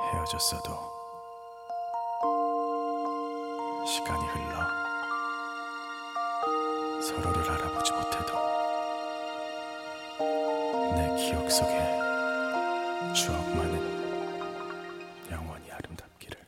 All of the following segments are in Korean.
헤어졌어도 시간이 흘러 서로를 알아보지 못해도 내 기억 속에 추억만은 영원히 아름답기를.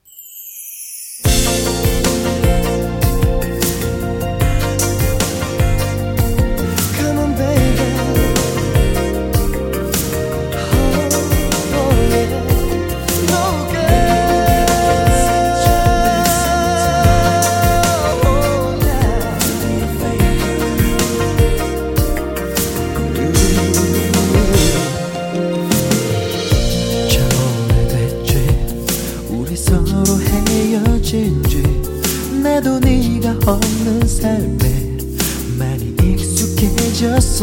나도 네가 없는 삶에 많이 익숙해졌어.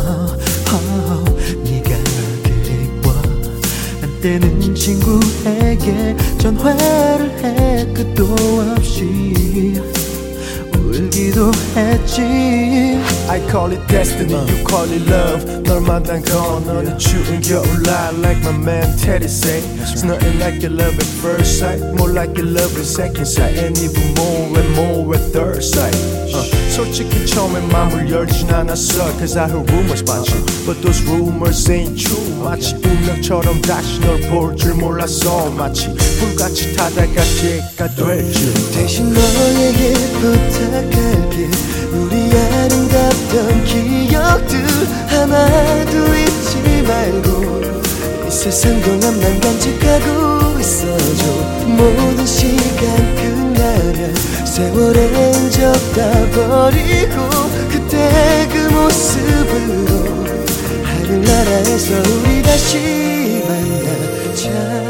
네가 그리워 한때는 친구에게 전화를 해 끝도 없이 울기도 했지. I call it destiny, you call it love. 널 만난 건 어느 추운 겨울날 like my man Teddy say. It's nothing like your love at first sight, more like your love at second sight, and even more and more at third sight. 솔직히 처음엔 마음을 열진 않았어, cause I heard rumors about you, but those rumors ain't true. 마치 운명처럼 다시 널 볼 줄 몰랐어. 마치 불같이 타다가 개가 될 줄. 대신 너에게 부탁할게. 우리 아름답던 기억들 하나도 잊지 말고 이 세상 동안만 간직하고 있어줘. 모든 시간 끝나면 세월의 흔적 다 버리고 그때 그 모습으로 하늘나라에서 우리 다시 만나자.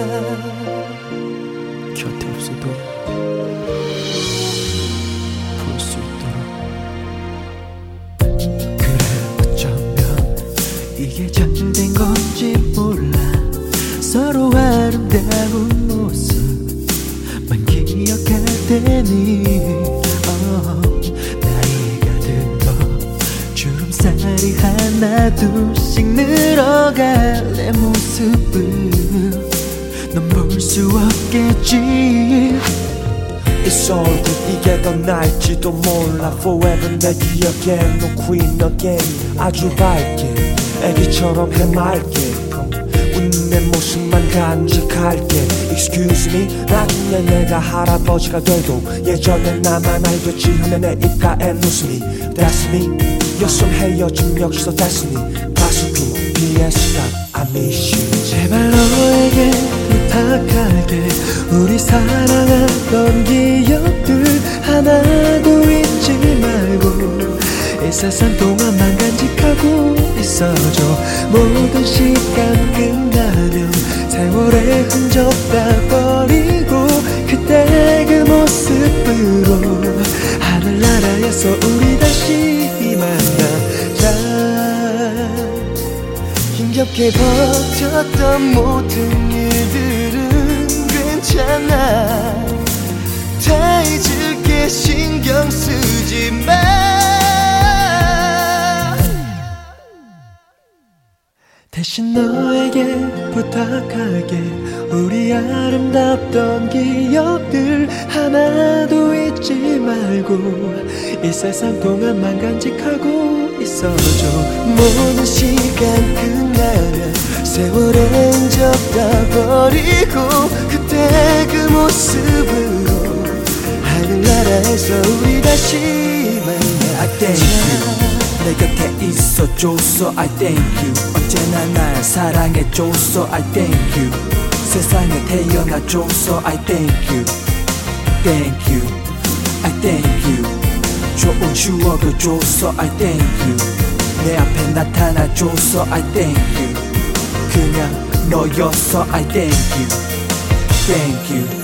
곁에 없어도 볼 수 있도록. 그래 어쩌면 이게 잘된 건지 몰라. 서로 아름다운 모습만 기억할 때니 나이가 들어 주름살이 하나 둘씩 늘어갈 내 모습을 넌 볼 수 없겠지. It's all good. 이게 더 나을지도 몰라. Forever 내 기억에 no queen again. 아주 밝게 애기처럼 해맑게 웃는 내 모습만 간직할게. Excuse me, 나중에 내가 할아버지가 돼도 예전에 나만 알겠지 하면 내 입가에 웃음이 That's me. 여성 헤어짐 역시도 That's me. 가수피 BS가 I miss you. 제발 너에게 부탁할게. 우리 사랑하던 기억들 하나도 잊지 말고 이 세상 동안만 간직하고 있어줘. 모든 시간 끝나면 세월의 흔적 다 버리고 그때 그 모습으로 하늘나라에서 우리 다시 만나자. 힘겹게 버텼던 모든 일들은 괜찮아. 다 잊을게 신경 쓰지 마. 대신 너에게 부탁할게. 우리 아름답던 기억들 하나도 잊지 말고 이 세상 동안만 간직하고 있어줘. 모든 시간 끝나면 세월의 흔적 다 버리고 그때 그 모습으로 하늘나라에서 우리 다시 만나. I thank you. 내 곁에 있어줘서 I thank you. 언제나 날 사랑해줘서 I thank you. 세상에 태어나줘서 I thank you. Thank you. I thank you. 좋은 추억을 줘서 I thank you. 내 앞에 나타나줘서 I thank you. 그냥 너였어 I thank you. Thank you.